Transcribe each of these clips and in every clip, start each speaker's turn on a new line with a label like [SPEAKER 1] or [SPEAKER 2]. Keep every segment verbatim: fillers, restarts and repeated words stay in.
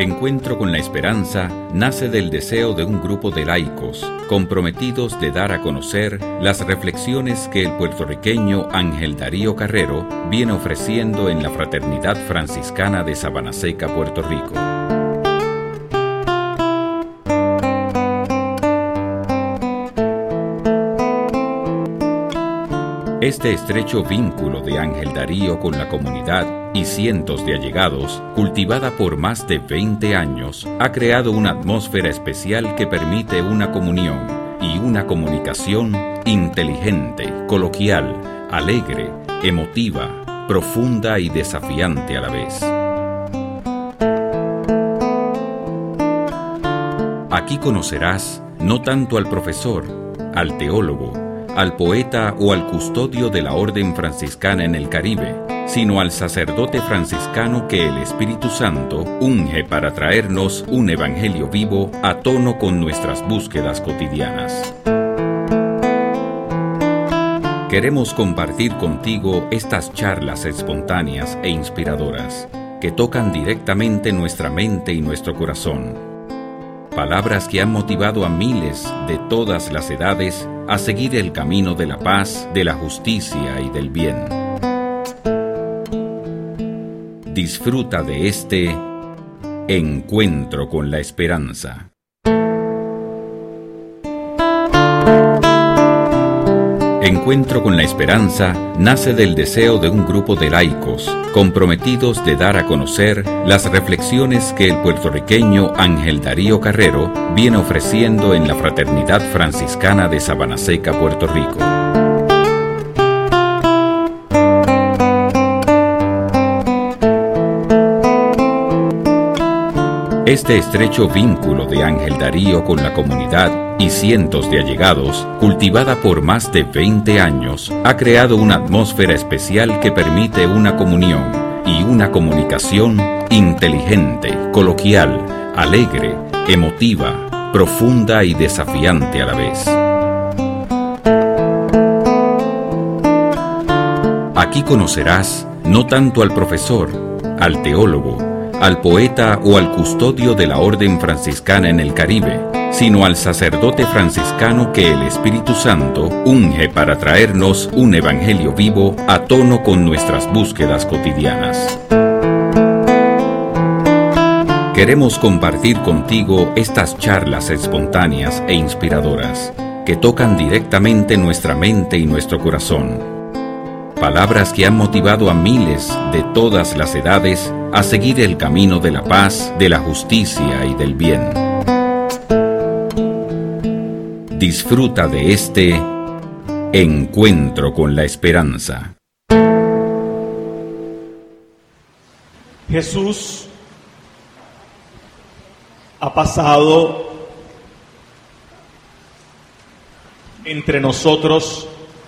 [SPEAKER 1] Encuentro con la Esperanza nace del deseo de un grupo de laicos comprometidos de dar a conocer las reflexiones que el puertorriqueño Ángel Darío Carrero viene ofreciendo en la Fraternidad Franciscana de Sabanaseca, Puerto Rico. Este estrecho vínculo de Ángel Darío con la comunidad y cientos de allegados, cultivada por más de veinte años, ha creado una atmósfera especial que permite una comunión y una comunicación inteligente, coloquial, alegre, emotiva, profunda y desafiante a la vez. Aquí conocerás no tanto al profesor, al teólogo, al poeta o al custodio de la Orden Franciscana en el Caribe, sino al sacerdote franciscano que el Espíritu Santo unge para traernos un evangelio vivo a tono con nuestras búsquedas cotidianas. Queremos compartir contigo estas charlas espontáneas e inspiradoras que tocan directamente nuestra mente y nuestro corazón. Palabras que han motivado a miles de todas las edades a seguir el camino de la paz, de la justicia y del bien. Disfruta de este Encuentro con la Esperanza. Encuentro con la Esperanza nace del deseo de un grupo de laicos comprometidos de dar a conocer las reflexiones que el puertorriqueño Ángel Darío Carrero viene ofreciendo en la Fraternidad Franciscana de Sabanaseca, Puerto Rico. Este estrecho vínculo de Ángel Darío con la comunidad y cientos de allegados, cultivada por más de veinte años, ha creado una atmósfera especial que permite una comunión y una comunicación inteligente, coloquial, alegre, emotiva, profunda y desafiante a la vez. Aquí conocerás no tanto al profesor, al teólogo, al poeta o al custodio de la Orden Franciscana en el Caribe, sino al sacerdote franciscano que el Espíritu Santo unge para traernos un evangelio vivo a tono con nuestras búsquedas cotidianas. Queremos compartir contigo estas charlas espontáneas e inspiradoras que tocan directamente nuestra mente y nuestro corazón. Palabras que han motivado a miles de todas las edades a seguir el camino de la paz, de la justicia y del bien. Disfruta de este Encuentro con la Esperanza.
[SPEAKER 2] Jesús ha pasado entre nosotros,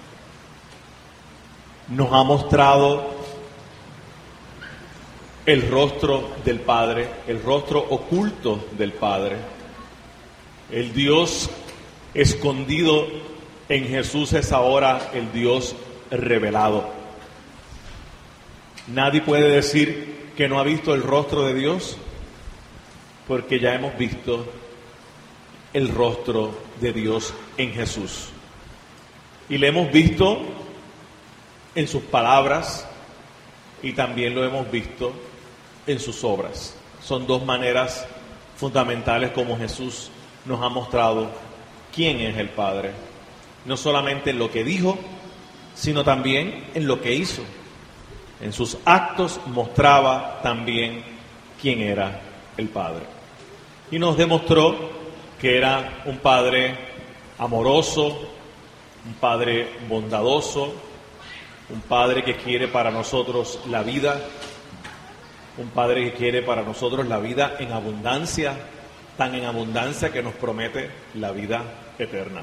[SPEAKER 2] nos ha mostrado el rostro del Padre, el rostro oculto del Padre. El Dios escondido en Jesús es ahora el Dios revelado. Nadie puede decir que no ha visto el rostro de Dios, porque ya hemos visto el rostro de Dios en Jesús. Y le hemos visto en sus palabras y también lo hemos visto en sus obras. Son dos maneras fundamentales como Jesús nos ha mostrado quién es el Padre. No solamente en lo que dijo, sino también en lo que hizo. En sus actos mostraba también quién era el Padre. Y nos demostró que era un Padre amoroso, un Padre bondadoso, un Padre que quiere para nosotros la vida, un Padre que quiere para nosotros la vida en abundancia, tan en abundancia que nos promete la vida eterna.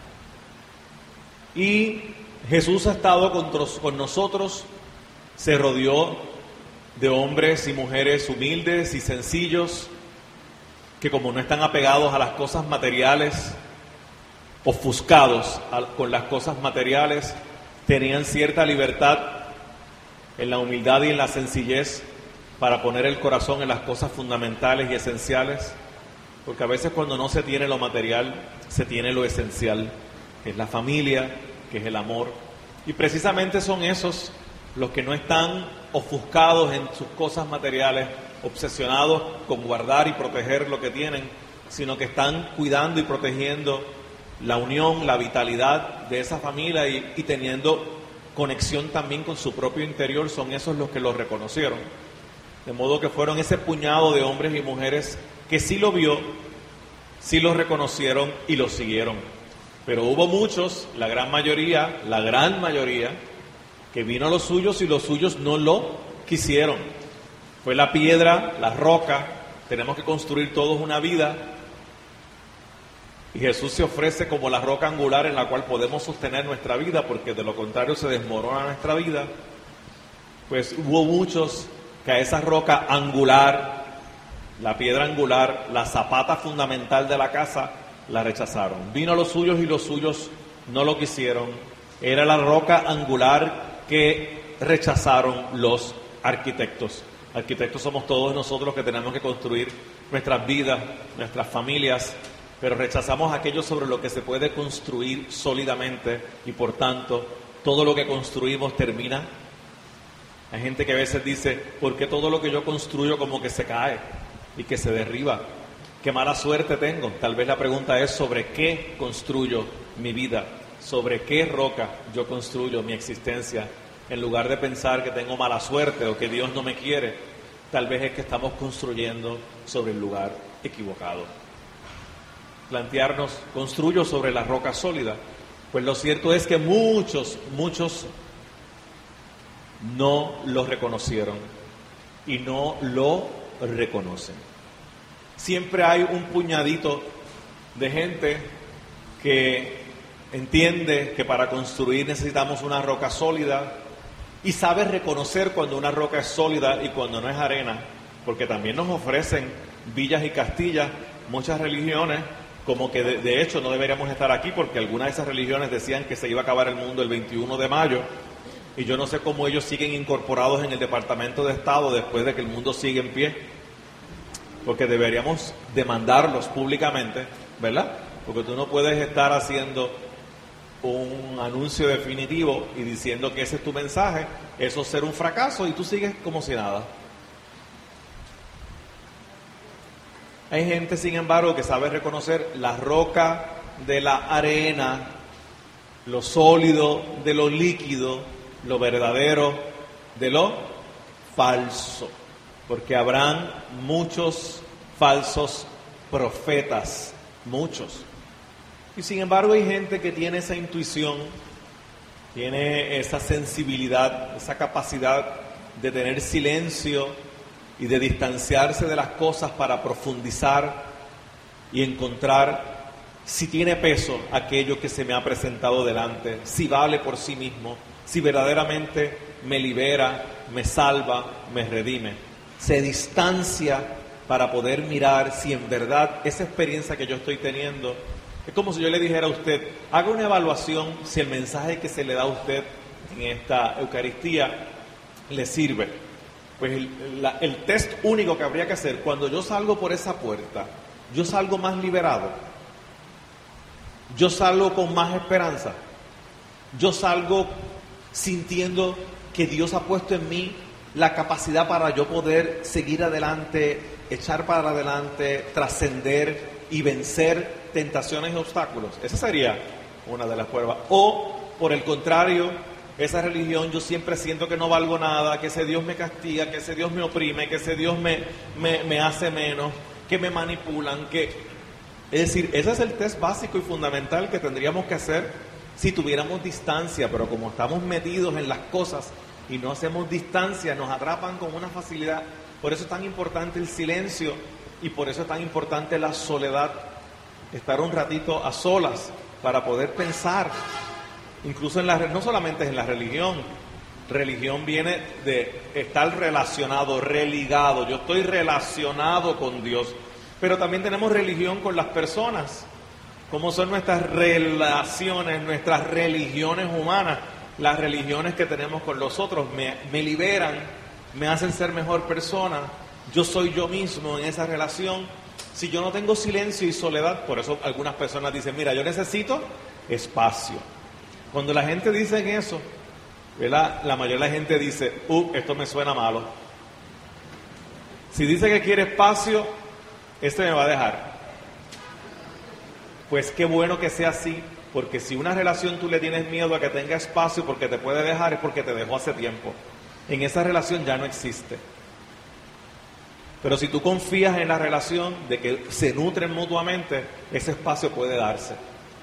[SPEAKER 2] Y Jesús ha estado con, con nosotros, se rodeó de hombres y mujeres humildes y sencillos, que como no están apegados a las cosas materiales, ofuscados a, con las cosas materiales, tenían cierta libertad en la humildad y en la sencillez para poner el corazón en las cosas fundamentales y esenciales, porque a veces cuando no se tiene lo material, se tiene lo esencial, que es la familia, que es el amor. Y precisamente son esos los que no están ofuscados en sus cosas materiales, obsesionados con guardar y proteger lo que tienen, sino que están cuidando y protegiendo la unión, la vitalidad de esa familia y, y teniendo conexión también con su propio interior. Son esos los que lo reconocieron. De modo que fueron ese puñado de hombres y mujeres que sí lo vio, sí lo reconocieron y lo siguieron. Pero hubo muchos, la gran mayoría, la gran mayoría, que vino a los suyos y los suyos no lo quisieron. Fue la piedra, la roca, tenemos que construir todos una vida. Y Jesús se ofrece como la roca angular en la cual podemos sostener nuestra vida, porque de lo contrario se desmorona nuestra vida. Pues hubo muchos que a esa roca angular, la piedra angular, la zapata fundamental de la casa, la rechazaron. Vino a los suyos y los suyos no lo quisieron. Era la roca angular que rechazaron los arquitectos. Arquitectos somos todos nosotros que tenemos que construir nuestras vidas, nuestras familias, pero rechazamos aquello sobre lo que se puede construir sólidamente y por tanto todo lo que construimos termina. Hay gente que a veces dice, ¿por qué todo lo que yo construyo como que se cae y que se derriba? ¿Qué mala suerte tengo? Tal vez la pregunta es sobre qué construyo mi vida, sobre qué roca yo construyo mi existencia. En lugar de pensar que tengo mala suerte o que Dios no me quiere, tal vez es que estamos construyendo sobre el lugar equivocado. Plantearnos, ¿construyo sobre la roca sólida? Pues lo cierto es que muchos, muchos no lo reconocieron y no lo reconocen. Siempre hay un puñadito de gente que entiende que para construir necesitamos una roca sólida y sabe reconocer cuando una roca es sólida y cuando no es arena, porque también nos ofrecen villas y castillas, muchas religiones, como que de, de hecho no deberíamos estar aquí porque algunas de esas religiones decían que se iba a acabar el mundo el veintiuno de mayo, y yo no sé cómo ellos siguen incorporados en el Departamento de Estado después de que el mundo sigue en pie, porque deberíamos demandarlos públicamente, ¿verdad? Porque tú no puedes estar haciendo un anuncio definitivo y diciendo que ese es tu mensaje, eso es ser un fracaso y tú sigues como si nada. Hay gente, sin embargo, que sabe reconocer la roca de la arena, lo sólido de lo líquido, lo verdadero de lo falso, porque habrán muchos falsos profetas, muchos. Y sin embargo hay gente que tiene esa intuición, tiene esa sensibilidad, esa capacidad de tener silencio y de distanciarse de las cosas para profundizar y encontrar si tiene peso aquello que se me ha presentado delante, si vale por sí mismo, si verdaderamente me libera, me salva, me redime. Se distancia para poder mirar si en verdad esa experiencia que yo estoy teniendo, es como si yo le dijera a usted, haga una evaluación si el mensaje que se le da a usted en esta Eucaristía le sirve. Pues el, la, el test único que habría que hacer, cuando yo salgo por esa puerta, yo salgo más liberado, yo salgo con más esperanza, yo salgo sintiendo que Dios ha puesto en mí la capacidad para yo poder seguir adelante, echar para adelante, trascender y vencer tentaciones y obstáculos. Esa sería una de las pruebas. O, por el contrario, esa religión yo siempre siento que no valgo nada, que ese Dios me castiga, que ese Dios me oprime, que ese Dios me, me, me hace menos, que me manipulan, que... Es decir, ese es el test básico y fundamental que tendríamos que hacer si tuviéramos distancia, pero como estamos metidos en las cosas y no hacemos distancia, nos atrapan con una facilidad. Por eso es tan importante el silencio y por eso es tan importante la soledad, estar un ratito a solas para poder pensar. Incluso en la, no solamente en la religión, religión viene de estar relacionado, religado, yo estoy relacionado con Dios, pero también tenemos religión con las personas. ¿Cómo son nuestras relaciones, nuestras religiones humanas? Las religiones que tenemos con los otros me, me liberan me hacen ser mejor persona, yo soy yo mismo en esa relación. Si yo no tengo silencio y soledad, por eso algunas personas dicen, mira, yo necesito espacio. Cuando la gente dice eso, ¿verdad? La mayoría de la gente dice, uh, esto me suena malo. Si dice que quiere espacio, este me va a dejar. Pues qué bueno que sea así, porque si una relación tú le tienes miedo a que tenga espacio porque te puede dejar, es porque te dejó hace tiempo. En esa relación ya no existe. Pero si tú confías en la relación de que se nutren mutuamente, ese espacio puede darse.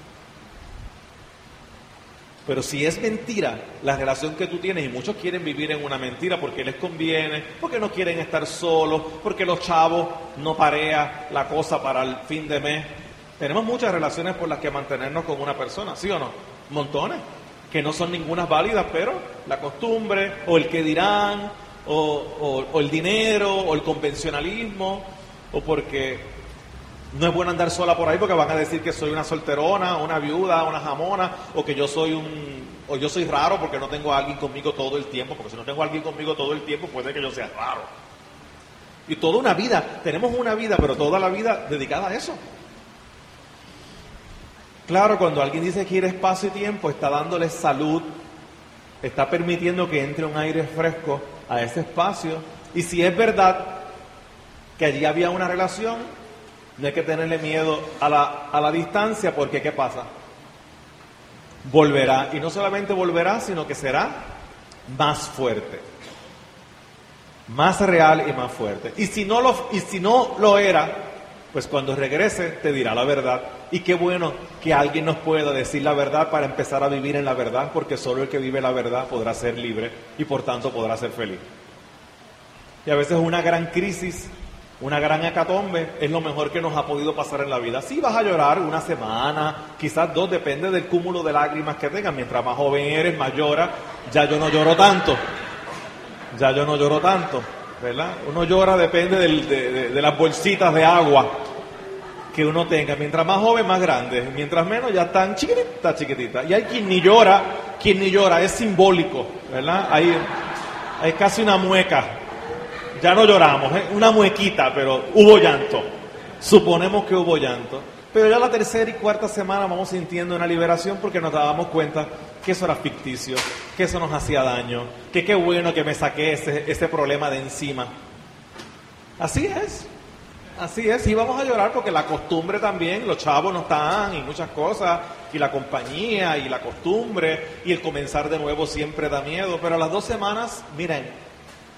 [SPEAKER 2] Pero si es mentira la relación que tú tienes, y muchos quieren vivir en una mentira porque les conviene, porque no quieren estar solos, porque los chavos no parean la cosa para el fin de mes. Tenemos muchas relaciones por las que mantenernos con una persona, ¿sí o no? Montones, que no son ninguna válidas, pero la costumbre, o el que dirán, o, o, o el dinero, o el convencionalismo, o porque no es bueno andar sola por ahí porque van a decir que soy una solterona, una viuda, una jamona, o que yo soy un, o yo soy raro porque no tengo a alguien conmigo todo el tiempo, porque si no tengo a alguien conmigo todo el tiempo puede que yo sea raro. Y toda una vida, tenemos una vida, pero toda la vida dedicada a eso. Claro, cuando alguien dice que quiere espacio y tiempo, está dándole salud, está permitiendo que entre un aire fresco a ese espacio. Y si es verdad que allí había una relación, no hay que tenerle miedo a la, a la distancia, porque ¿qué pasa? Volverá, y no solamente volverá, sino que será más fuerte, más real y más fuerte. Y si no lo, y si no lo era, pues cuando regrese te dirá la verdad. Y qué bueno que alguien nos pueda decir la verdad para empezar a vivir en la verdad, porque solo el que vive la verdad podrá ser libre y por tanto podrá ser feliz. Y a veces una gran crisis, una gran hecatombe es lo mejor que nos ha podido pasar en la vida. Sí, vas a llorar una semana, quizás dos, depende del cúmulo de lágrimas que tengas. Mientras más joven eres, más lloras. Ya yo no lloro tanto, ya yo no lloro tanto, ¿verdad? Uno llora, depende del, de, de, de las bolsitas de agua que uno tenga. Mientras más joven, más grande. Mientras menos, ya están chiquititas, chiquititas. Y hay quien ni llora, quien ni llora, es simbólico, ¿verdad? Hay, hay casi una mueca. Ya no lloramos, ¿eh? Una muequita, pero hubo llanto. Suponemos que hubo llanto. Pero ya la tercera y cuarta semana vamos sintiendo una liberación porque nos dábamos cuenta que eso era ficticio, que eso nos hacía daño, que qué bueno que me saqué ese, ese problema de encima. Así es, así es. Y vamos a llorar porque la costumbre también, los chavos no están y muchas cosas, y la compañía y la costumbre y el comenzar de nuevo siempre da miedo. Pero a las dos semanas, miren,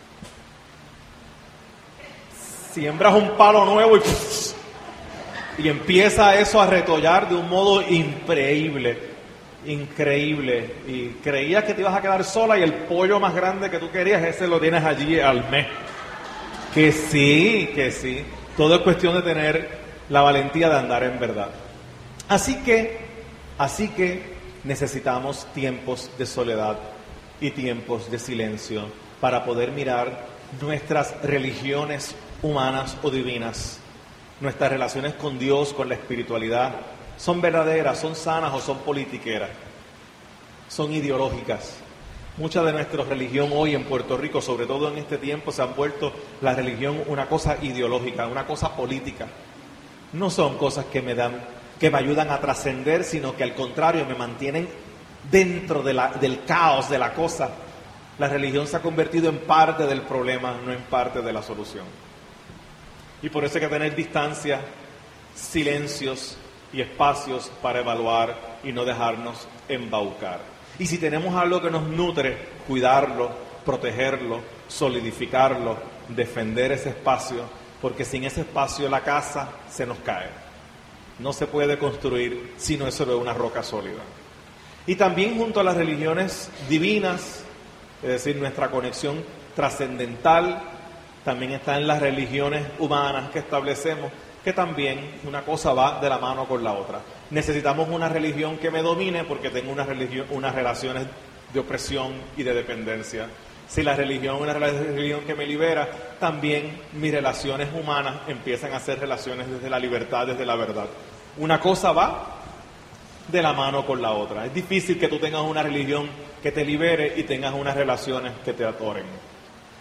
[SPEAKER 2] siembras un palo nuevo y, y empieza eso a retollar de un modo increíble, increíble. Y creías que te ibas a quedar sola y el pollo más grande que tú querías, ese lo tienes allí al mes. Que sí, que sí. Todo es cuestión de tener la valentía de andar en verdad. Así que, así que necesitamos tiempos de soledad y tiempos de silencio para poder mirar nuestras religiones humanas o divinas, nuestras relaciones con Dios, con la espiritualidad, son verdaderas, son sanas o son politiqueras, son ideológicas. Mucha de nuestra religión hoy en Puerto Rico, sobre todo en este tiempo, se han vuelto la religión una cosa ideológica, una cosa política. No son cosas que me dan, que me ayudan a trascender, sino que al contrario me mantienen dentro de la, del caos de la cosa. La religión se ha convertido en parte del problema, no en parte de la solución. Y por eso hay que tener distancia, silencios y espacios para evaluar y no dejarnos embaucar. Y si tenemos algo que nos nutre, cuidarlo, protegerlo, solidificarlo, defender ese espacio, porque sin ese espacio la casa se nos cae. No se puede construir si no es sobre una roca sólida. Y también junto a las religiones divinas, es decir, nuestra conexión trascendental, también están las religiones humanas que establecemos, que también una cosa va de la mano con la otra. Necesitamos una religión que me domine porque tengo una religión, unas relaciones de opresión y de dependencia. Si la religión es una religión que me libera, también mis relaciones humanas empiezan a ser relaciones desde la libertad, desde la verdad. Una cosa va de la mano con la otra. Es difícil que tú tengas una religión que te libere y tengas unas relaciones que te atoren.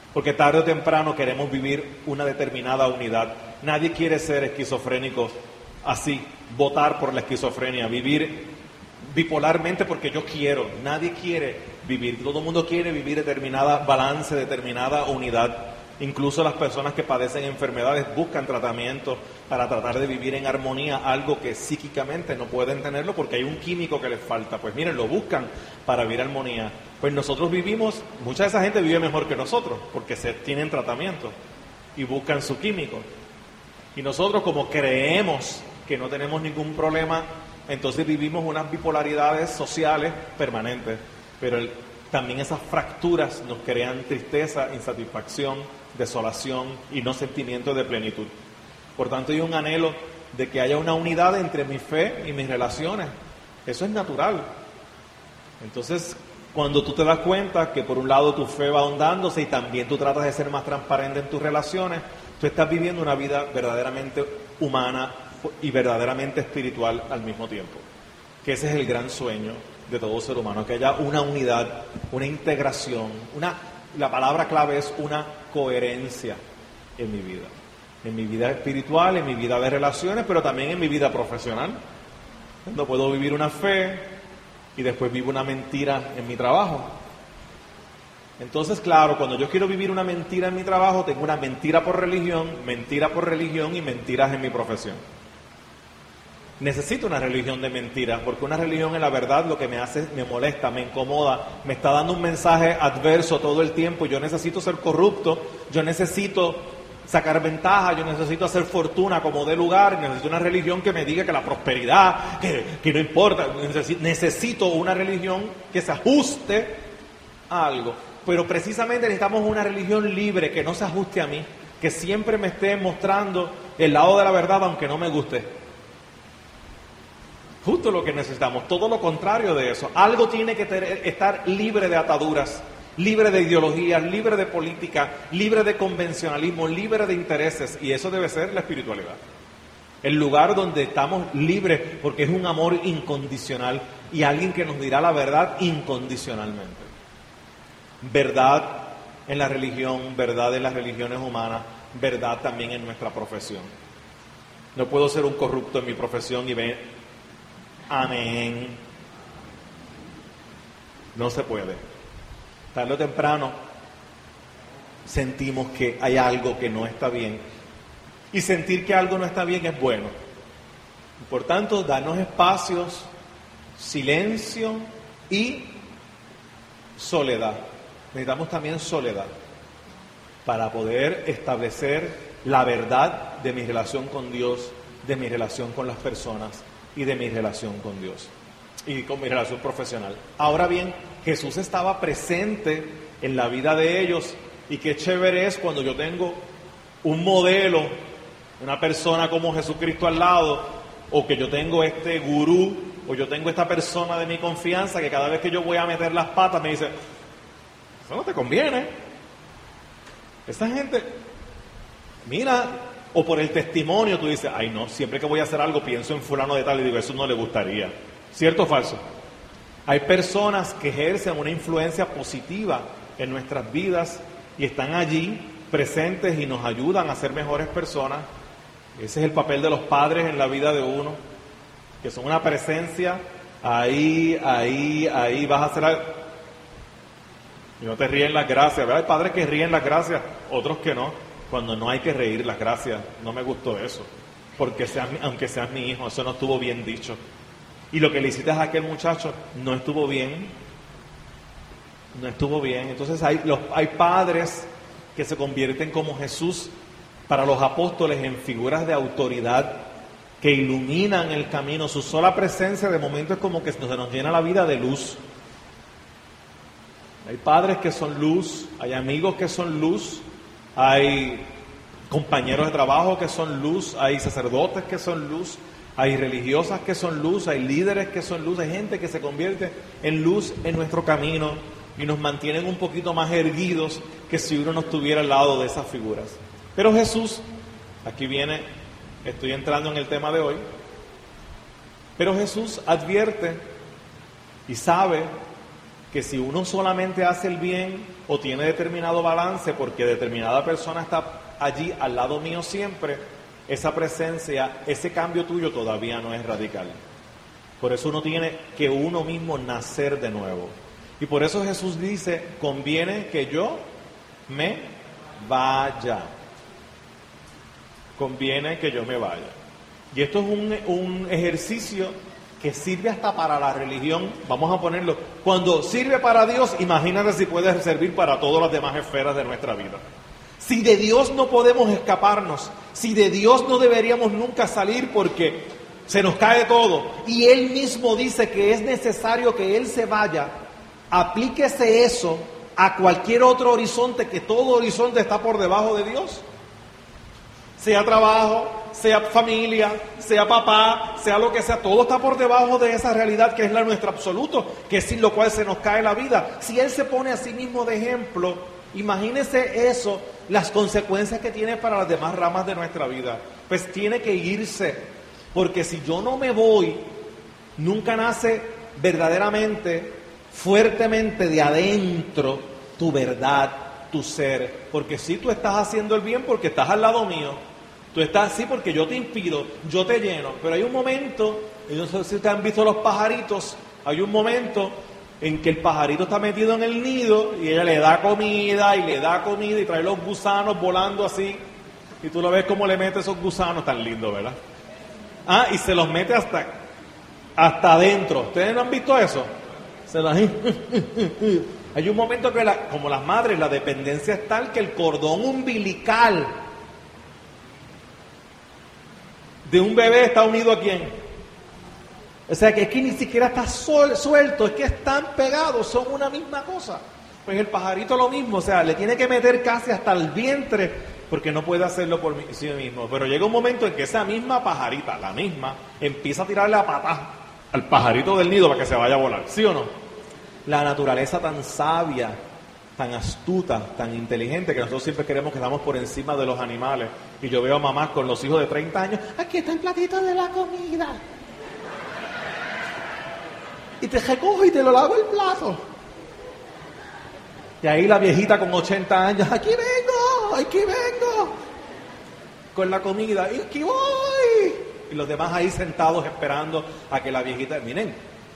[SPEAKER 2] Porque tarde o temprano queremos vivir una determinada unidad. Nadie quiere ser esquizofrénico así, votar por la esquizofrenia, vivir bipolarmente porque yo quiero. Nadie quiere vivir, todo el mundo quiere vivir determinada balance, determinada unidad. Incluso las personas que padecen enfermedades buscan tratamiento para tratar de vivir en armonía, algo que psíquicamente no pueden tenerlo porque hay un químico que les falta. Pues miren, lo buscan para vivir armonía. Pues nosotros vivimos, mucha de esa gente vive mejor que nosotros porque se tienen tratamiento y buscan su químico. Y nosotros, como creemos que no tenemos ningún problema, entonces vivimos unas bipolaridades sociales permanentes. Pero el, también esas fracturas nos crean tristeza, insatisfacción, desolación y no sentimiento de plenitud. Por tanto, hay un anhelo de que haya una unidad entre mi fe y mis relaciones. Eso es natural. Entonces, cuando tú te das cuenta que por un lado tu fe va ahondándose y también tú tratas de ser más transparente en tus relaciones, tú estás viviendo una vida verdaderamente humana y verdaderamente espiritual al mismo tiempo. Que ese es el gran sueño de todo ser humano, que haya una unidad, una integración, una, la palabra clave es una coherencia en mi vida. En mi vida espiritual, en mi vida de relaciones, pero también en mi vida profesional. No puedo vivir una fe y después vivo una mentira en mi trabajo. Entonces, claro, cuando yo quiero vivir una mentira en mi trabajo, tengo una mentira por religión, mentira por religión y mentiras en mi profesión. Necesito una religión de mentiras, porque una religión en la verdad lo que me hace, me molesta, me incomoda, me está dando un mensaje adverso todo el tiempo. Yo necesito ser corrupto, yo necesito sacar ventaja, yo necesito hacer fortuna como dé lugar, necesito una religión que me diga que la prosperidad, que, que no importa, necesito, necesito una religión que se ajuste a algo. Pero precisamente necesitamos una religión libre, que no se ajuste a mí, que siempre me esté mostrando el lado de la verdad aunque no me guste. Justo lo que necesitamos, todo lo contrario de eso. Algo tiene que tener, estar libre de ataduras, libre de ideologías, libre de política, libre de convencionalismo, libre de intereses. Y eso debe ser la espiritualidad. El lugar donde estamos libres porque es un amor incondicional y alguien que nos dirá la verdad incondicionalmente. Verdad en la religión, verdad en las religiones humanas, verdad también en nuestra profesión. No puedo ser un corrupto en mi profesión y ver... Amén. No se puede. Tarde o temprano sentimos que hay algo que no está bien. Y sentir que algo no está bien es bueno. Por tanto, darnos espacios, silencio y soledad. Necesitamos también soledad para poder establecer la verdad de mi relación con Dios, de mi relación con las personas y de mi relación con Dios y con mi relación profesional. Ahora bien, Jesús estaba presente en la vida de ellos y qué chévere es cuando yo tengo un modelo, una persona como Jesucristo al lado, o que yo tengo este gurú, o yo tengo esta persona de mi confianza que cada vez que yo voy a meter las patas me dice, eso no te conviene. Esa gente, mira... O por el testimonio tú dices, ay no, siempre que voy a hacer algo pienso en fulano de tal y digo, eso no le gustaría. ¿Cierto o falso? Hay personas que ejercen una influencia positiva en nuestras vidas y están allí presentes y nos ayudan a ser mejores personas. Ese es el papel de los padres en la vida de uno, que son una presencia, ahí, ahí, ahí vas a hacer algo. Y no te ríen las gracias, ¿verdad? Hay padres que ríen las gracias, otros que no. Cuando no hay que reír las gracias, no me gustó eso, porque seas, aunque seas mi hijo, eso no estuvo bien dicho. Y lo que le hiciste a aquel muchacho no estuvo bien, no estuvo bien. Entonces hay, los, hay padres que se convierten como Jesús para los apóstoles en figuras de autoridad que iluminan el camino. Su sola presencia de momento es como que se nos llena la vida de luz. Hay padres que son luz, hay amigos que son luz, hay compañeros de trabajo que son luz, hay sacerdotes que son luz, hay religiosas que son luz, hay líderes que son luz, hay gente que se convierte en luz en nuestro camino y nos mantienen un poquito más erguidos que si uno no estuviera al lado de esas figuras. Pero Jesús, aquí viene, estoy entrando en el tema de hoy, pero Jesús advierte y sabe que si uno solamente hace el bien o tiene determinado balance porque determinada persona está allí al lado mío siempre, esa presencia, ese cambio tuyo todavía no es radical. Por eso uno tiene que uno mismo nacer de nuevo. Y por eso Jesús dice, conviene que yo me vaya. Conviene que yo me vaya. Y esto es un, un ejercicio que sirve hasta para la religión. Vamos a ponerlo. Cuando sirve para Dios, imagínate si puede servir para todas las demás esferas de nuestra vida. Si de Dios no podemos escaparnos, si de Dios no deberíamos nunca salir porque se nos cae todo, y Él mismo dice que es necesario que Él se vaya, aplíquese eso a cualquier otro horizonte, que todo horizonte está por debajo de Dios. Sea trabajo, sea familia, sea papá, sea lo que sea, todo está por debajo de esa realidad que es la nuestra absoluto, que es sin lo cual se nos cae la vida. Si Él se pone a sí mismo de ejemplo, imagínese eso, las consecuencias que tiene para las demás ramas de nuestra vida. Pues tiene que irse, porque si yo no me voy, nunca nace verdaderamente, fuertemente de adentro tu verdad, tu ser. Porque si tú estás haciendo el bien porque estás al lado mío, tú estás así porque yo te inspiro, yo te lleno, pero hay un momento, y no sé si ustedes han visto los pajaritos, hay un momento en que el pajarito está metido en el nido y ella le da comida y le da comida y trae los gusanos volando así, y tú lo ves como le mete esos gusanos, tan lindo, ¿verdad? Ah, y se los mete hasta, hasta adentro. ¿Ustedes no han visto eso? Se los... Hay un momento que, la, como las madres, la dependencia es tal que el cordón umbilical de un bebé está unido ¿a quién? O sea, que es que ni siquiera está sol, suelto, es que están pegados, son una misma cosa. Pues el pajarito lo mismo, o sea, le tiene que meter casi hasta el vientre, porque no puede hacerlo por sí mismo. Pero llega un momento en que esa misma pajarita, la misma, empieza a tirarle a patas al pajarito del nido para que se vaya a volar, ¿sí o no? La naturaleza tan sabia, tan astuta, tan inteligente, que nosotros siempre queremos que estamos por encima de los animales. Y yo veo a mamás con los hijos de treinta años, aquí está el platito de la comida. Y te recojo y te lo lavo el plato. Y ahí la viejita con ochenta años, aquí vengo, aquí vengo, con la comida, y aquí voy. Y los demás ahí sentados esperando a que la viejita, miren,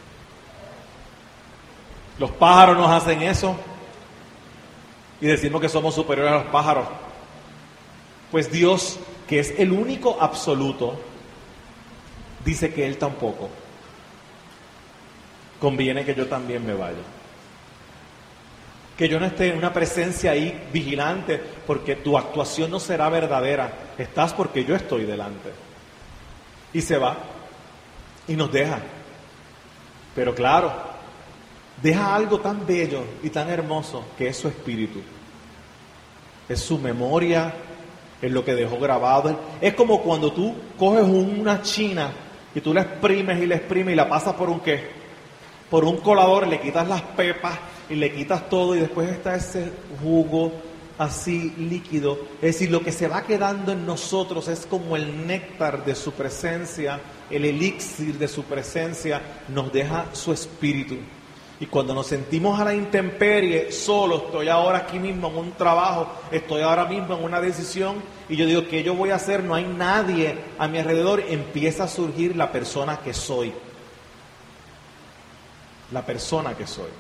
[SPEAKER 2] los pájaros nos hacen eso y decimos que somos superiores a los pájaros. Pues Dios, que es el único absoluto, dice que Él tampoco. Conviene que yo también me vaya. Que yo no esté en una presencia ahí vigilante, porque tu actuación no será verdadera. Estás porque yo estoy delante. Y se va y nos deja. Pero claro, deja algo tan bello y tan hermoso que es su espíritu. Es su memoria, es lo que dejó grabado. Es como cuando tú coges una china y tú la exprimes y la exprimes y la pasas por un ¿qué? Por un colador, le quitas las pepas y le quitas todo y después está ese jugo así líquido. Es decir, lo que se va quedando en nosotros es como el néctar de su presencia, el elixir de su presencia, nos deja su espíritu. Y cuando nos sentimos a la intemperie, solo, estoy ahora aquí mismo en un trabajo, estoy ahora mismo en una decisión, y yo digo, ¿qué yo voy a hacer? No hay nadie a mi alrededor, empieza a surgir la persona que soy. La persona que soy.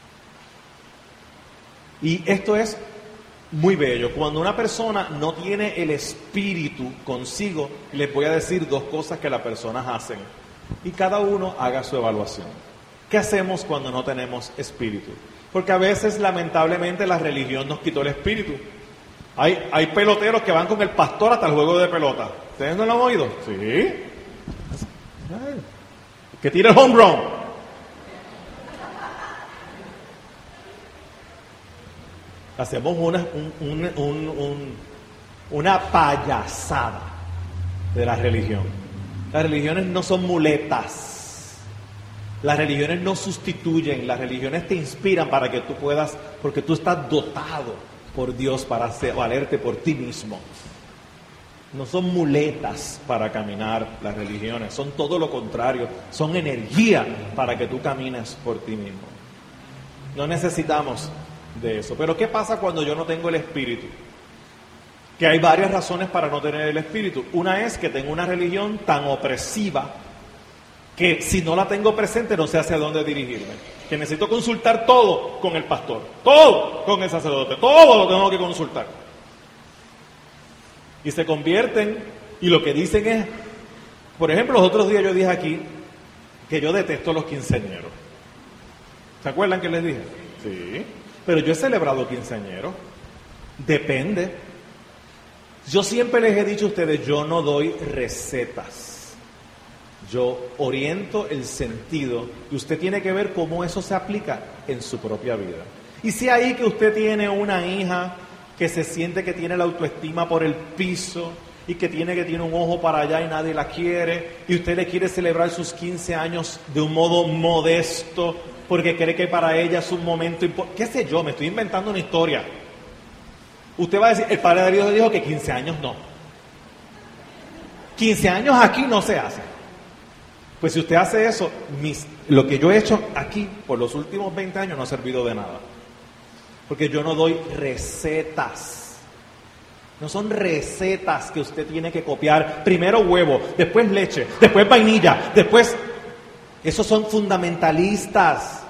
[SPEAKER 2] Y esto es muy bello. Cuando una persona no tiene el espíritu consigo, les voy a decir dos cosas que las personas hacen. Y cada uno haga su evaluación. ¿Qué hacemos cuando no tenemos espíritu? Porque a veces, lamentablemente, la religión nos quitó el espíritu. Hay, hay peloteros que van con el pastor hasta el juego de pelota. ¿Ustedes no lo han oído? Sí. Que tire el home run. Hacemos una, un, un, un, un, una payasada de la religión. Las religiones no son muletas. Las religiones no sustituyen. Las religiones te inspiran para que tú puedas, porque tú estás dotado por Dios para hacer, valerte por ti mismo. No son muletas para caminar las religiones, son todo lo contrario. Son energía para que tú camines por ti mismo. No necesitamos de eso. Pero ¿qué pasa cuando yo no tengo el Espíritu? Que hay varias razones para no tener el Espíritu. Una es que tengo una religión tan opresiva que si no la tengo presente no sé hacia dónde dirigirme. Que necesito consultar todo con el pastor, todo con el sacerdote, todo lo tengo que consultar. Y se convierten, y lo que dicen es, por ejemplo, los otros días yo dije aquí que yo detesto los quinceañeros. ¿Se acuerdan que les dije? Sí. Pero yo he celebrado quinceañeros. Depende. Yo siempre les he dicho a ustedes, yo no doy recetas. Yo oriento el sentido y usted tiene que ver cómo eso se aplica en su propia vida. Y si ahí que usted tiene una hija que se siente que tiene la autoestima por el piso y que tiene que tiene un ojo para allá y nadie la quiere, y usted le quiere celebrar sus quince años de un modo modesto porque cree que para ella es un momento importante, qué sé yo, me estoy inventando una historia. Usted va a decir, el Padre de Dios dijo que quince años no. quince años aquí no se hace. Pues si usted hace eso, mis, lo que yo he hecho aquí por los últimos veinte años no ha servido de nada. Porque yo no doy recetas. No son recetas que usted tiene que copiar. Primero huevo, después leche, después vainilla, después... Esos son fundamentalistas.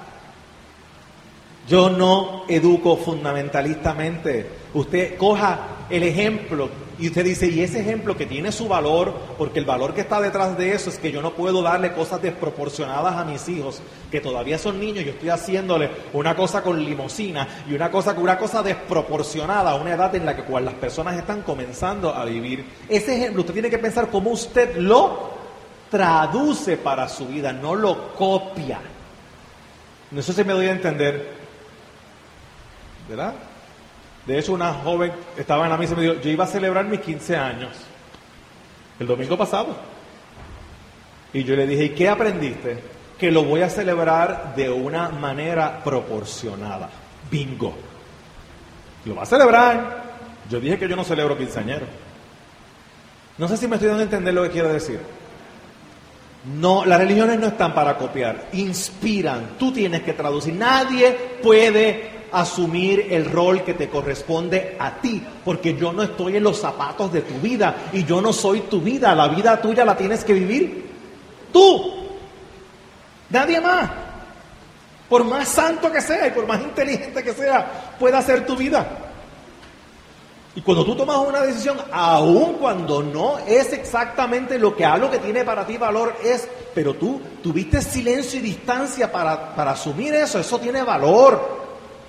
[SPEAKER 2] Yo no educo fundamentalistamente. Usted coja el ejemplo y usted dice, y ese ejemplo que tiene su valor, porque el valor que está detrás de eso es que yo no puedo darle cosas desproporcionadas a mis hijos, que todavía son niños, yo estoy haciéndole una cosa con limosina y una cosa con una cosa desproporcionada a una edad en la que cual las personas están comenzando a vivir. Ese ejemplo, usted tiene que pensar cómo usted lo traduce para su vida, no lo copia. No sé si me doy a entender, ¿verdad? De hecho, una joven estaba en la misa y me dijo, yo iba a celebrar mis quince años el domingo pasado. Y yo le dije, ¿y qué aprendiste? Que lo voy a celebrar de una manera proporcionada. Bingo. Lo va a celebrar. Yo dije que yo no celebro quinceañeros. No sé si me estoy dando a entender lo que quiero decir. No, las religiones no están para copiar, inspiran, tú tienes que traducir. Nadie puede asumir el rol que te corresponde a ti, porque yo no estoy en los zapatos de tu vida y yo no soy tu vida. La vida tuya la tienes que vivir tú, nadie más. Por más santo que sea y por más inteligente que sea, puede hacer tu vida. Y cuando tú tomas una decisión, aun cuando no es exactamente lo que algo que tiene para ti valor es, pero tú tuviste silencio y distancia para, para asumir eso, eso tiene valor.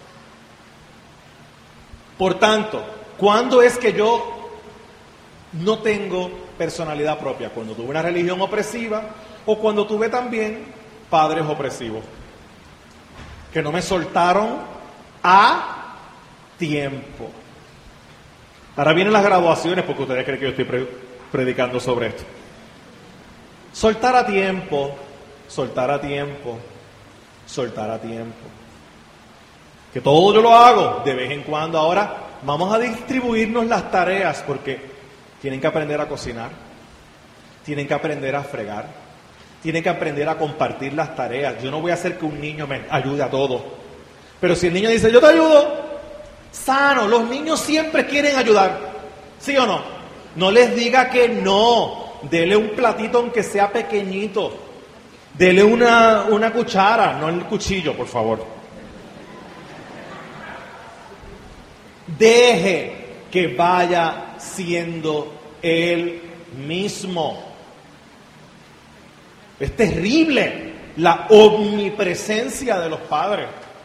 [SPEAKER 2] Por tanto, ¿cuándo es que yo no tengo personalidad propia? Cuando tuve una religión opresiva o cuando tuve también padres opresivos que no me soltaron a tiempo. Ahora vienen las graduaciones porque ustedes creen que yo estoy pre- predicando sobre esto. Soltar a tiempo, soltar a tiempo, soltar a tiempo. Que todo yo lo hago de vez en cuando. Ahora vamos a distribuirnos las tareas porque tienen que aprender a cocinar, tienen que aprender a fregar, tienen que aprender a compartir las tareas. Yo no voy a hacer que un niño me ayude a todo. Pero si el niño dice, yo te ayudo, sano, los niños siempre quieren ayudar, ¿sí o no? No les diga que no, dele un platito aunque sea pequeñito, dele una, una cuchara, no el cuchillo, por favor. Deje que vaya siendo él mismo. Es terrible la omnipresencia de los padres.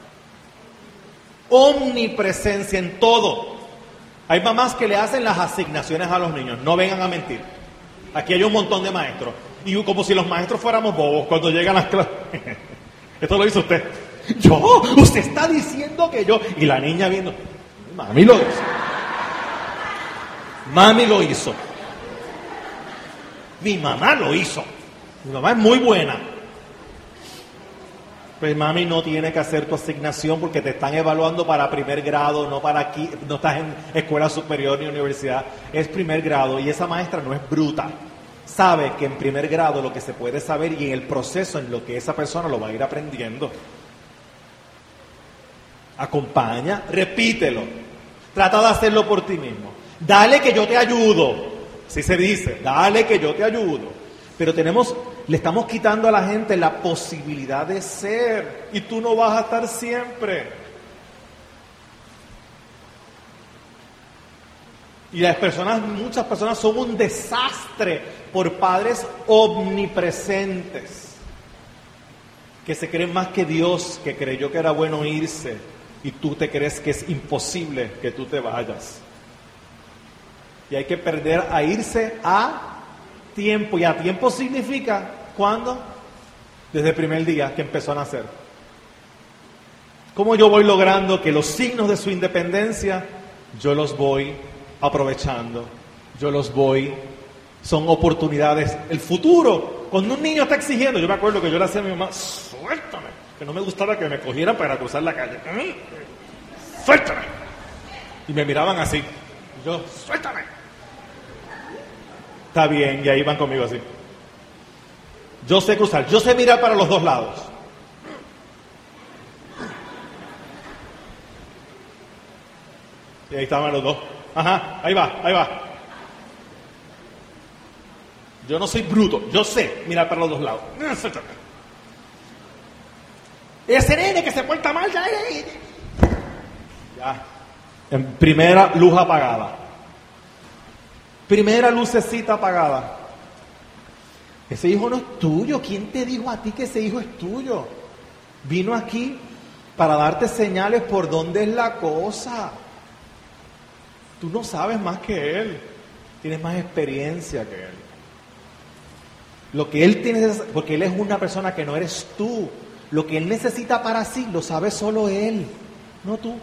[SPEAKER 2] Omnipresencia en todo. Hay mamás que le hacen las asignaciones a los niños, no vengan a mentir. Aquí hay un montón de maestros y como si los maestros fuéramos bobos cuando llegan las clases. Esto lo hizo usted. Yo, usted está diciendo que yo. Y la niña viendo, mami lo hizo. Mami lo hizo. Mi mamá lo hizo. Mi mamá es muy buena. Pues mami no tiene que hacer tu asignación porque te están evaluando para primer grado, no para aquí, no estás en escuela superior ni universidad, es primer grado y esa maestra no es bruta. Sabe que en primer grado lo que se puede saber y en el proceso en lo que esa persona lo va a ir aprendiendo. Acompaña, repítelo. Trata de hacerlo por ti mismo. Dale que yo te ayudo. Así se dice, dale que yo te ayudo. Pero tenemos, le estamos quitando a la gente la posibilidad de ser. Y tú no vas a estar siempre. Y las personas, muchas personas son un desastre por padres omnipresentes. Que se creen más que Dios, que creyó que era bueno irse. Y tú te crees que es imposible que tú te vayas. Y hay que aprender a irse a tiempo. Y a tiempo significa, ¿cuándo? Desde el primer día que empezó a nacer. ¿Cómo yo voy logrando que los signos de su independencia, yo los voy aprovechando? Yo los voy, son oportunidades. El futuro, cuando un niño está exigiendo, yo me acuerdo que yo le hacía a mi mamá, suéltame, que no me gustaba que me cogieran para cruzar la calle. Suéltame. Y me miraban así. Yo, suéltame. Está bien, y ahí van conmigo así. Yo sé cruzar, yo sé mirar para los dos lados. Y ahí estaban los dos. Ajá, ahí va, ahí va. Yo no soy bruto, yo sé mirar para los dos lados. Suéltame. Ese nene que se porta mal, ya, ya, ya. En primera luz apagada. Primera lucecita apagada. Ese hijo no es tuyo. ¿Quién te dijo a ti que ese hijo es tuyo? Vino aquí para darte señales por dónde es la cosa. Tú no sabes más que él. Tienes más experiencia que él. Lo que él tiene, porque él es una persona que no eres tú. Lo que él necesita para sí, lo sabe solo él, no tú.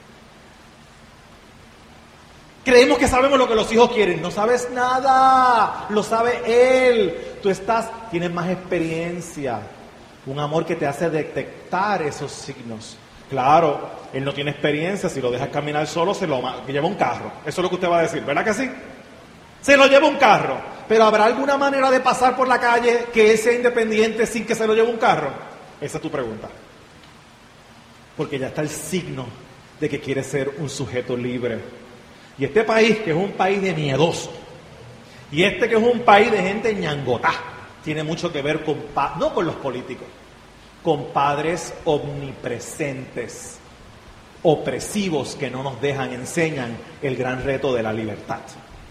[SPEAKER 2] Creemos que sabemos lo que los hijos quieren. No sabes nada. Lo sabe él. Tú estás, tienes más experiencia. Un amor que te hace detectar esos signos. Claro, él no tiene experiencia. Si lo dejas caminar solo, se lo lleva un carro. Eso es lo que usted va a decir, ¿verdad que sí? Se lo lleva un carro. Pero ¿habrá alguna manera de pasar por la calle que él sea independiente sin que se lo lleve un carro? Esa es tu pregunta. Porque ya está el signo de que quiere ser un sujeto libre. Y este país, que es un país de miedosos, y este que es un país de gente ñangotá, tiene mucho que ver con, pa- no con los políticos, con padres omnipresentes, opresivos que no nos dejan, enseñan el gran reto de la libertad.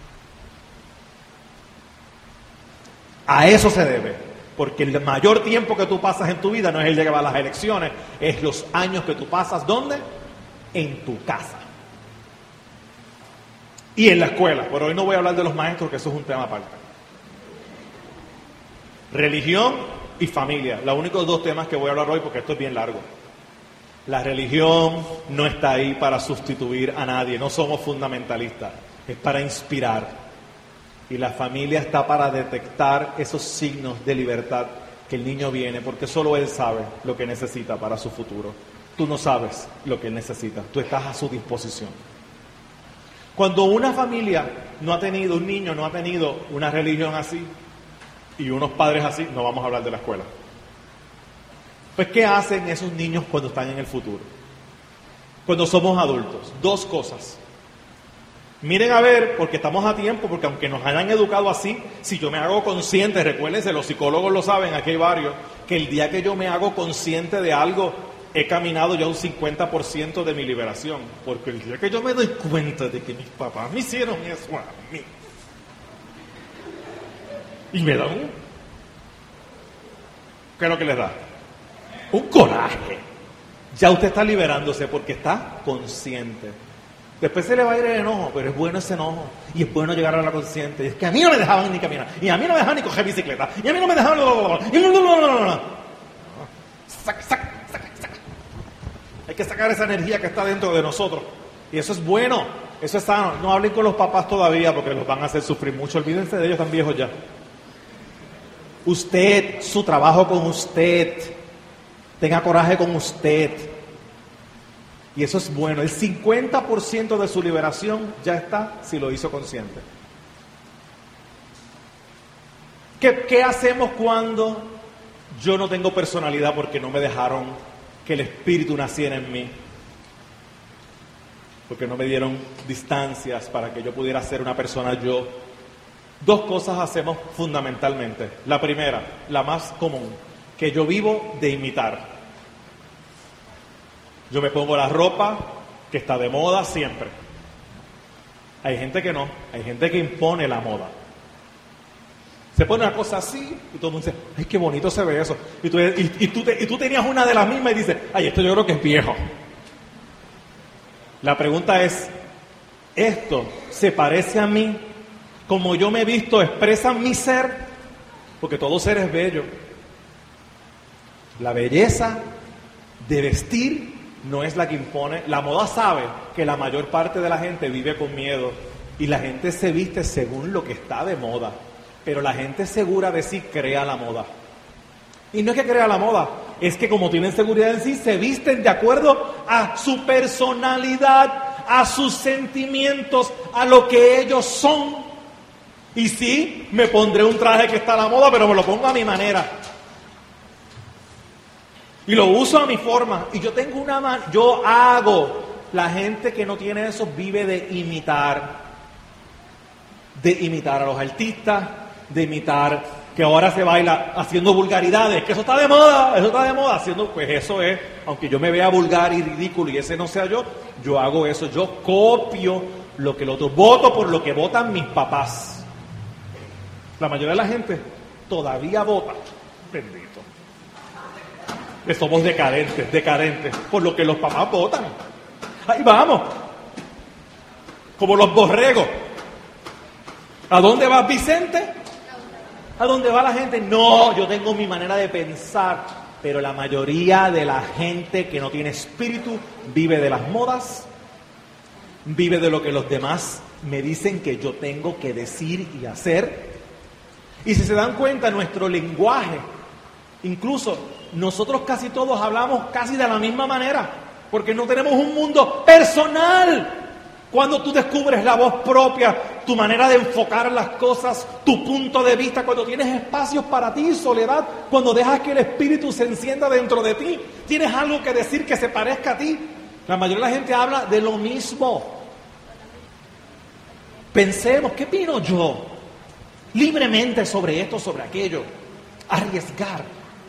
[SPEAKER 2] A eso se debe, porque el mayor tiempo que tú pasas en tu vida no es el día que vas a las elecciones, es los años que tú pasas, ¿dónde? En tu casa. Y en la escuela, pero hoy no voy a hablar de los maestros, que eso es un tema aparte. Religión y familia, los únicos dos temas que voy a hablar hoy, porque esto es bien largo. La religión no está ahí para sustituir a nadie, no somos fundamentalistas, es para inspirar. Y la familia está para detectar esos signos de libertad que el niño viene, porque solo él sabe lo que necesita para su futuro. Tú no sabes lo que él necesita, tú estás a su disposición. Cuando una familia no ha tenido, un niño no ha tenido una religión así y unos padres así, no vamos a hablar de la escuela. Pues, ¿qué hacen esos niños cuando están en el futuro? Cuando somos adultos. Dos cosas. Miren a ver, porque estamos a tiempo, porque aunque nos hayan educado así, si yo me hago consciente, recuérdense, los psicólogos lo saben, aquí hay varios, que el día que yo me hago consciente de algo, he caminado ya un cincuenta por ciento de mi liberación, porque el día que yo me doy cuenta de que mis papás me hicieron eso a mí, y me da un... ¿Qué es lo que les da? Un coraje. Ya usted está liberándose porque está consciente. Después se le va a ir el enojo, pero es bueno ese enojo, y es bueno llegar a la consciente. Y es que a mí no me dejaban ni caminar, y a mí no me dejaban ni coger bicicleta, y a mí no me dejaban... Y no, no, no, no, no. Saca, saca. Hay que sacar esa energía que está dentro de nosotros. Y eso es bueno, eso es sano. No hablen con los papás todavía porque los van a hacer sufrir mucho. Olvídense de ellos, están viejos ya. Usted, su trabajo con usted. Tenga coraje con usted. Y eso es bueno. El cincuenta por ciento de su liberación ya está si lo hizo consciente. ¿Qué, qué hacemos cuando yo no tengo personalidad porque no me dejaron que el Espíritu naciera en mí? porque no me dieron distancias para que yo pudiera ser una persona yo. Dos cosas hacemos fundamentalmente. La primera, la más común, que yo vivo de imitar. Yo me pongo la ropa que está de moda siempre. Hay gente que no, hay gente que impone la moda. Se pone una cosa así y todo el mundo dice, ay, qué bonito se ve eso. Y tú, y, y tú, te, y tú tenías una de las mismas y dices, ay, esto yo creo que es viejo. La pregunta es, ¿esto se parece a mí? Como yo me he visto, ¿expresa mi ser? Porque todo ser es bello. La belleza de vestir no es la que impone. La moda sabe que la mayor parte de la gente vive con miedo y la gente se viste según lo que está de moda. Pero la gente segura de sí crea la moda. Y no es que crea la moda, es que como tienen seguridad en sí, se visten de acuerdo a su personalidad, a sus sentimientos, a lo que ellos son. Y sí, me pondré un traje que está a la moda, pero me lo pongo a mi manera. Y lo uso a mi forma. Y yo tengo una mano, yo hago. La gente que no tiene eso vive de imitar. De imitar a los artistas, de imitar que ahora se baila haciendo vulgaridades, que eso está de moda, eso está de moda, haciendo, pues eso es, aunque yo me vea vulgar y ridículo y ese no sea yo, yo hago eso, yo copio lo que el otro, voto por lo que votan mis papás. La mayoría de la gente todavía vota, bendito, que somos decadentes, decadentes, por lo que los papás votan. Ahí vamos, como los borregos. ¿A dónde va Vicente? ¿A dónde va la gente? No, yo tengo mi manera de pensar, pero la mayoría de la gente que no tiene espíritu vive de las modas, vive de lo que los demás me dicen que yo tengo que decir y hacer. Y si se dan cuenta, nuestro lenguaje, incluso nosotros casi todos hablamos casi de la misma manera, porque no tenemos un mundo personal. Cuando tú descubres la voz propia, tu manera de enfocar las cosas, tu punto de vista, cuando tienes espacios para ti, soledad, cuando dejas que el espíritu se encienda dentro de ti, tienes algo que decir que se parezca a ti. La mayoría de la gente habla de lo mismo. Pensemos, ¿qué opino yo? Libremente sobre esto, sobre aquello. Arriesgar.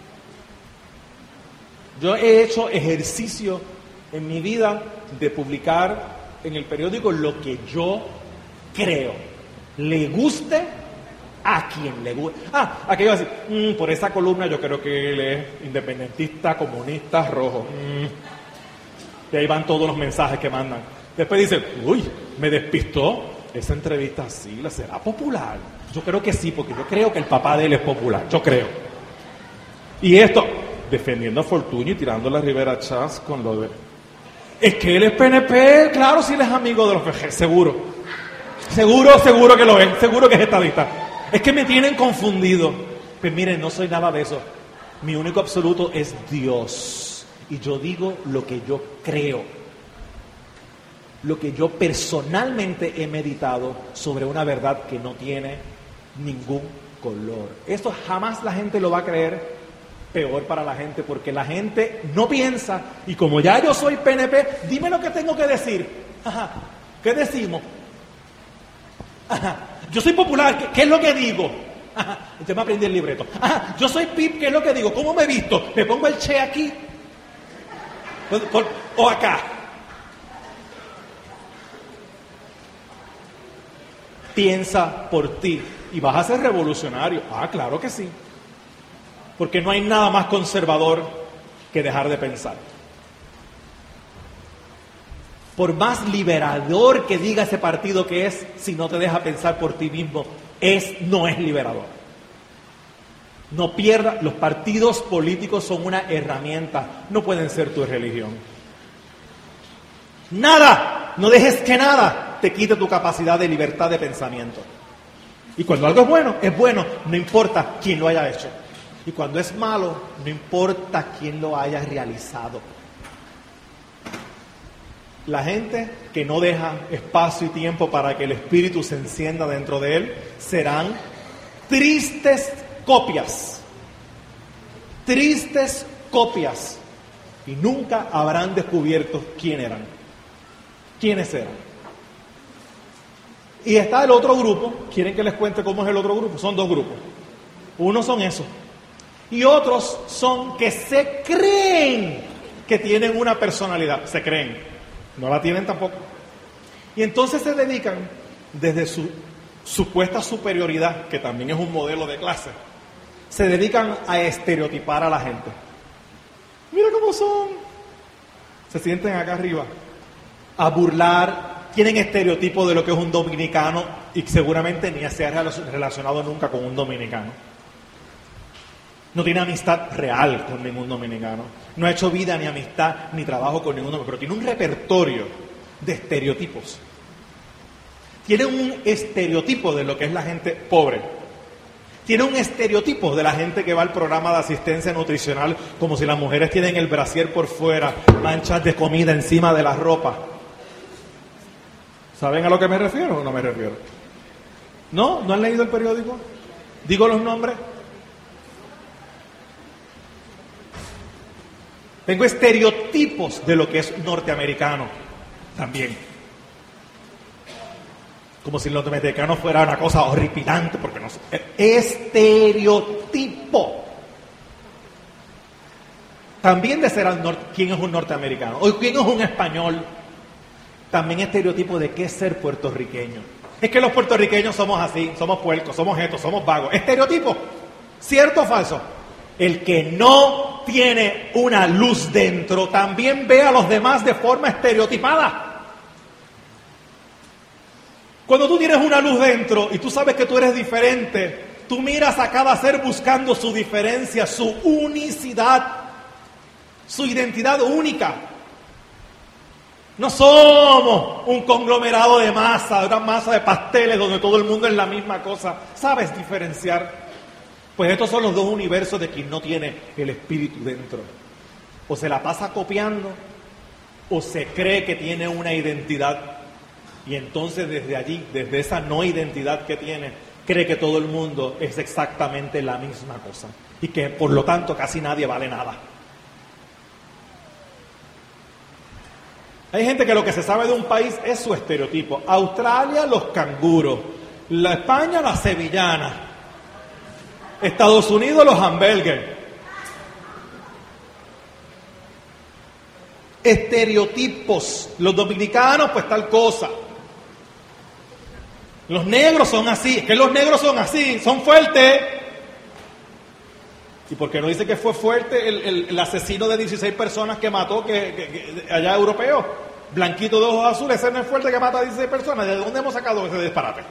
[SPEAKER 2] Yo he hecho ejercicio en mi vida de publicar en el periódico lo que yo creo, le guste a quien le guste. Ah, aquí iba a decir, mmm, por esa columna yo creo que él es independentista, comunista, rojo. Mm. Y ahí van todos los mensajes que mandan. Después dicen, uy, me despistó, esa entrevista sí, ¿la será popular? Yo creo que sí, porque yo creo que el papá de él es popular, yo creo. Y esto, defendiendo a Fortuño y tirando la Rivera Chats con lo de... Es que él es P N P, claro, si él es amigo de los P G, seguro. Seguro, seguro que lo es, seguro que es estadista. Es que me tienen confundido. Pues miren, no soy nada de eso. Mi único absoluto es Dios. Y yo digo lo que yo creo. Lo que yo personalmente he meditado sobre una verdad que no tiene ningún color. Esto jamás la gente lo va a creer. Peor para la gente, porque la gente no piensa, y como ya yo soy P N P, dime lo que tengo que decir. Ajá. ¿Qué decimos? Ajá. Yo soy popular, ¿qué, qué es lo que digo? Ajá. Entonces me aprendí el libreto. Ajá. Yo soy P I B, ¿qué es lo que digo? ¿Cómo me he visto? ¿Me pongo el che aquí? ¿O acá? Piensa por ti y vas a ser revolucionario. Ah, claro que sí. Porque no hay nada más conservador que dejar de pensar. Por más liberador que diga ese partido que es, si no te deja pensar por ti mismo, es, no es liberador. No pierdas, los partidos políticos son una herramienta, no pueden ser tu religión. Nada, no dejes que nada te quite tu capacidad de libertad de pensamiento. Y cuando algo es bueno, es bueno, no importa quién lo haya hecho. Y cuando es malo, no importa quién lo haya realizado. La gente que no deja espacio y tiempo para que el espíritu se encienda dentro de él, serán tristes copias. Tristes copias. Y nunca habrán descubierto quién eran.
[SPEAKER 3] quiénes eran. Y está el otro grupo. ¿Quieren que les cuente cómo es el otro grupo? Son dos grupos. Unos son esos. Y otros son que se creen que tienen una personalidad. Se creen. No la tienen tampoco. Y entonces se dedican desde su supuesta superioridad, que también es un modelo de clase, se dedican a estereotipar a la gente. Mira cómo son. Se sienten acá arriba a burlar. Tienen estereotipos de lo que es un dominicano y seguramente ni se ha relacionado nunca con un dominicano. No tiene amistad real con ningún dominicano. No ha hecho vida ni amistad ni trabajo con ningún dominicano, pero tiene un repertorio de estereotipos. Tiene un estereotipo de lo que es la gente pobre. Tiene un estereotipo de la gente que va al programa de asistencia nutricional como si las mujeres tienen el brasier por fuera, manchas de comida encima de la ropa. ¿Saben a lo que me refiero o no me refiero? ¿No? ¿No han leído el periódico? ¿Digo los nombres? Tengo estereotipos de lo que es norteamericano también. Como si el norteamericano fuera una cosa horripilante, porque no sé. Estereotipo. También de ser al norte, quién es un norteamericano, o quién es un español. También estereotipo de qué es ser puertorriqueño. Es que los puertorriqueños somos así, somos puercos, somos estos, somos vagos. Estereotipo. ¿Cierto o falso? El que no tiene una luz dentro también ve a los demás de forma estereotipada. Cuando tú tienes una luz dentro y tú sabes que tú eres diferente, tú miras a cada ser buscando su diferencia, su unicidad, su identidad única. No somos un conglomerado de masa, una masa de pasteles donde todo el mundo es la misma cosa. ¿Sabes diferenciar? Pues estos son los dos universos de quien no tiene el espíritu dentro. O se la pasa copiando, o se cree que tiene una identidad. Y entonces desde allí, desde esa no identidad que tiene, cree que todo el mundo es exactamente la misma cosa. Y que por lo tanto casi nadie vale nada. Hay gente que lo que se sabe de un país es su estereotipo. Australia, los canguros. La España, la sevillana. Estados Unidos, los hamburgues. Estereotipos. Los dominicanos, pues tal cosa. Los negros son así. Es que los negros son así, son fuertes. ¿Y por qué no dice que fue fuerte el, el, el asesino de dieciséis personas que mató que, que, que allá europeo? Blanquito de ojos azules, ese no es fuerte que mata a dieciséis personas. ¿De dónde hemos sacado ese disparate?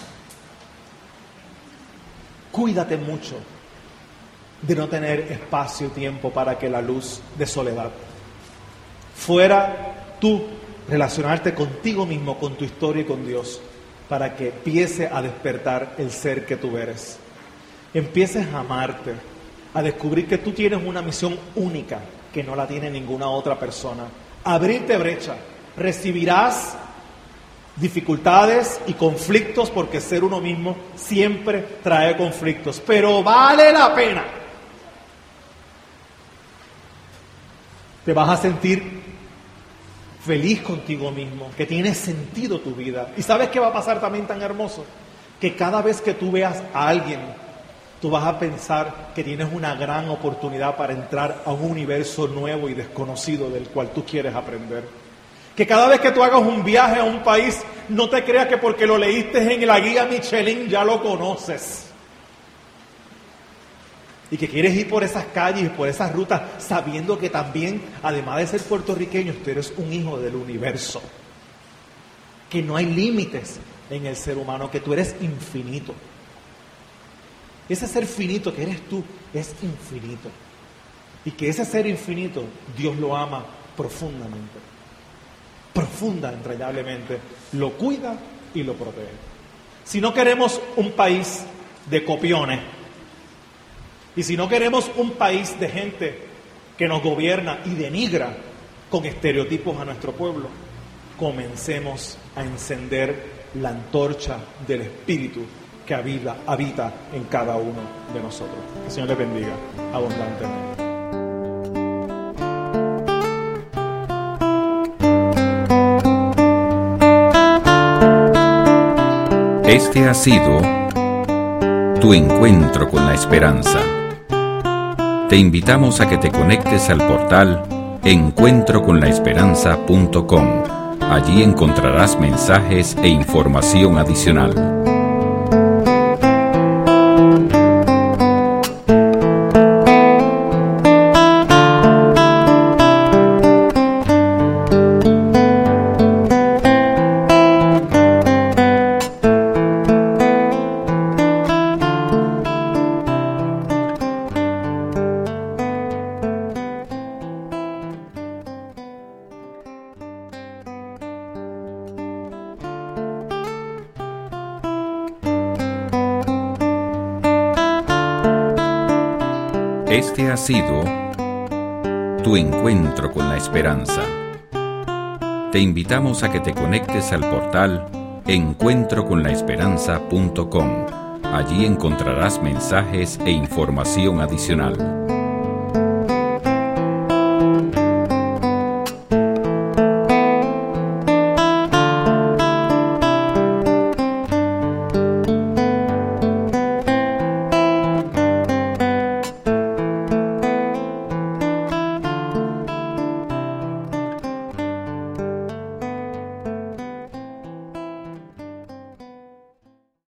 [SPEAKER 3] Cuídate mucho de no tener espacio y tiempo para que la luz de soledad fuera tú relacionarte contigo mismo, con tu historia y con Dios, para que empiece a despertar el ser que tú eres. Empieces a amarte, a descubrir que tú tienes una misión única que no la tiene ninguna otra persona. Abrirte brecha. Recibirás dificultades y conflictos porque ser uno mismo siempre trae conflictos, pero vale la pena. Te vas a sentir feliz contigo mismo, que tiene sentido tu vida. ¿Y sabes qué va a pasar también tan hermoso? Que cada vez que tú veas a alguien, tú vas a pensar que tienes una gran oportunidad para entrar a un universo nuevo y desconocido del cual tú quieres aprender. Que cada vez que tú hagas un viaje a un país, no te creas que porque lo leíste en la guía Michelin ya lo conoces. Y que quieres ir por esas calles y por esas rutas sabiendo que también, además de ser puertorriqueño, tú eres un hijo del universo. Que no hay límites en el ser humano, que tú eres infinito. Ese ser finito que eres tú es infinito. Y que ese ser infinito, Dios lo ama profundamente. Profunda, entrañablemente. Lo cuida y lo protege. Si no queremos un país de copiones, y si no queremos un país de gente que nos gobierna y denigra con estereotipos a nuestro pueblo, comencemos a encender la antorcha del Espíritu que habita, habita en cada uno de nosotros. Que el Señor les bendiga abundantemente.
[SPEAKER 1] Este ha sido tu encuentro con la esperanza. Te invitamos a que te conectes al portal encuentro con la esperanza punto com. Allí encontrarás mensajes e información adicional. Este ha sido tu encuentro con la esperanza. Te invitamos a que te conectes al portal encuentro con la esperanza punto com. Allí encontrarás mensajes e información adicional.